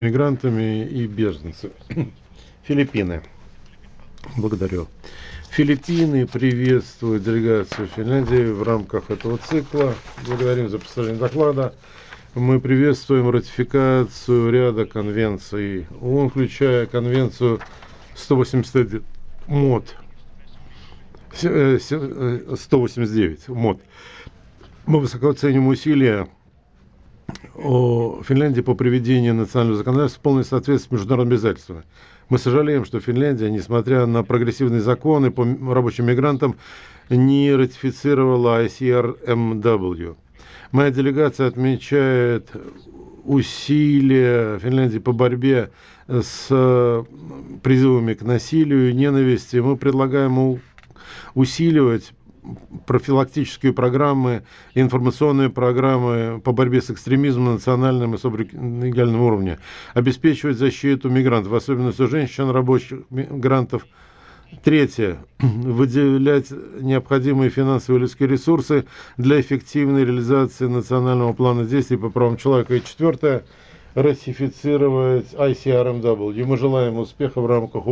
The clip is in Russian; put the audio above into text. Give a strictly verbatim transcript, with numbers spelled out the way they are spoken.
мигрантами и беженцами. Филиппины. Благодарю. Филиппины приветствуют делегацию Финляндии в рамках этого цикла. Благодарим за представление доклада. Мы приветствуем ратификацию ряда конвенций ООН, включая конвенцию сто восемьдесят один МОД. сто восемьдесят девять МОД. Мы высоко оценим усилия о Финляндии по приведению национального законодательства в полное соответствие с международными обязательствами. Мы сожалеем, что Финляндия, несмотря на прогрессивные законы по рабочим мигрантам, не ратифицировала ай си ар эм дабл ю. Моя делегация отмечает усилия Финляндии по борьбе с призывами к насилию и ненависти. Мы предлагаем усиливать профилактические программы, информационные программы по борьбе с экстремизмом на национальном и субрегиональном уровне, обеспечивать защиту мигрантов, в особенности женщин, рабочих мигрантов. Третье. Выделять необходимые финансовые и людские ресурсы для эффективной реализации национального плана действий по правам человека. И четвертое. Ратифицировать ай си ар эм дабл ю. Мы желаем успеха в рамках